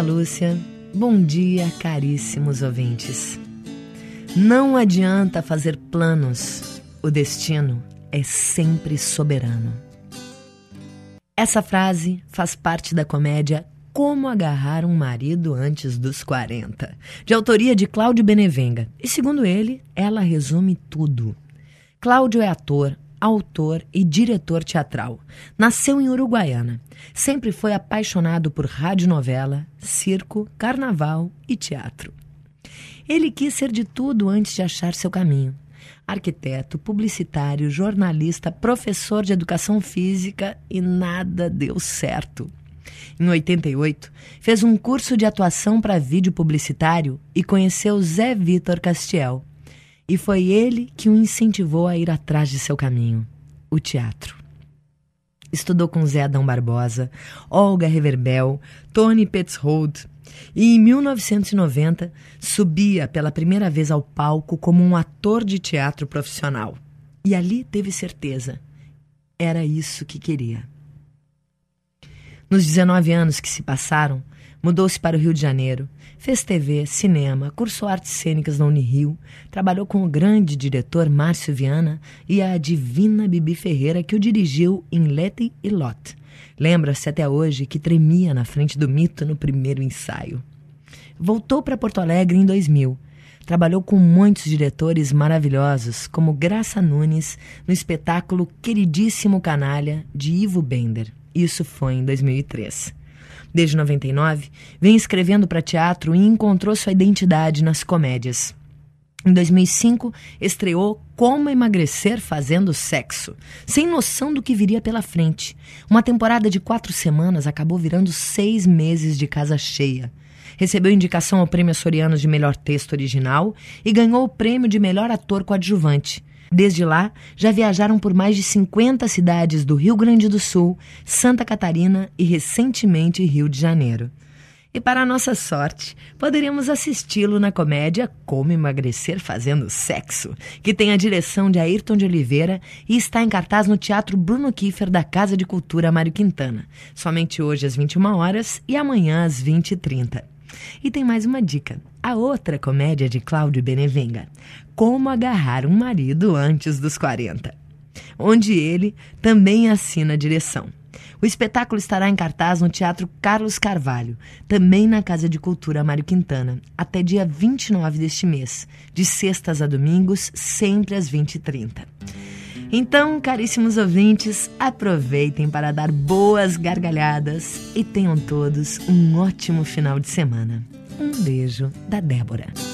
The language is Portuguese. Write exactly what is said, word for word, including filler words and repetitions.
dia, Lúcia. Bom dia, caríssimos ouvintes. Não adianta fazer planos, o destino é sempre soberano. Essa frase faz parte da comédia Como Agarrar um Marido Antes dos quarenta, de autoria de Cláudio Benevenga. E segundo ele, ela resume tudo. Cláudio é ator, autor e diretor teatral. Nasceu em Uruguaiana. Sempre foi apaixonado por radionovela, circo, carnaval e teatro. Ele quis ser de tudo antes de achar seu caminho. Arquiteto, publicitário, jornalista, professor de educação física e nada deu certo. Em oitenta e oito, fez um curso de atuação para vídeo publicitário e conheceu Zé Vitor Castiel. E foi ele que o incentivou a ir atrás de seu caminho, o teatro. Estudou com Zé Adão Barbosa, Olga Reverbel, Tony Petzold e, em mil novecentos e noventa, subia pela primeira vez ao palco como um ator de teatro profissional. E ali teve certeza. Era isso que queria. Nos dezenove anos que se passaram, mudou-se para o Rio de Janeiro, fez T V, cinema, cursou artes cênicas na Unirio, trabalhou com o grande diretor Márcio Viana e a divina Bibi Ferreira, que o dirigiu em Letty e Lot. Lembra-se até hoje que tremia na frente do mito no primeiro ensaio. Voltou para Porto Alegre em dois mil. Trabalhou com muitos diretores maravilhosos, como Graça Nunes, no espetáculo Queridíssimo Canalha, de Ivo Bender. Isso foi em dois mil e três. Desde noventa e nove, vem escrevendo para teatro e encontrou sua identidade nas comédias. Em dois mil e cinco, estreou Como Emagrecer Fazendo Sexo, sem noção do que viria pela frente. Uma temporada de quatro semanas acabou virando seis meses de casa cheia. Recebeu indicação ao Prêmio Açoriano de Melhor Texto Original e ganhou o prêmio de Melhor Ator Coadjuvante. Desde lá, já viajaram por mais de cinquenta cidades do Rio Grande do Sul, Santa Catarina e, recentemente, Rio de Janeiro. E, para a nossa sorte, poderemos assisti-lo na comédia Como Emagrecer Fazendo Sexo, que tem a direção de Ayrton de Oliveira e está em cartaz no Teatro Bruno Kiefer da Casa de Cultura Mário Quintana, somente hoje às vinte e uma horas e amanhã às vinte e trinta. E tem mais uma dica, a outra comédia de Cláudio Benevenga, Como Agarrar um Marido Antes dos quarenta, onde ele também assina a direção. O espetáculo estará em cartaz no Teatro Carlos Carvalho, também na Casa de Cultura Mário Quintana, até dia vinte e nove deste mês, de sextas a domingos, sempre às vinte e trinta. Então, caríssimos ouvintes, aproveitem para dar boas gargalhadas e tenham todos um ótimo final de semana. Um beijo da Débora.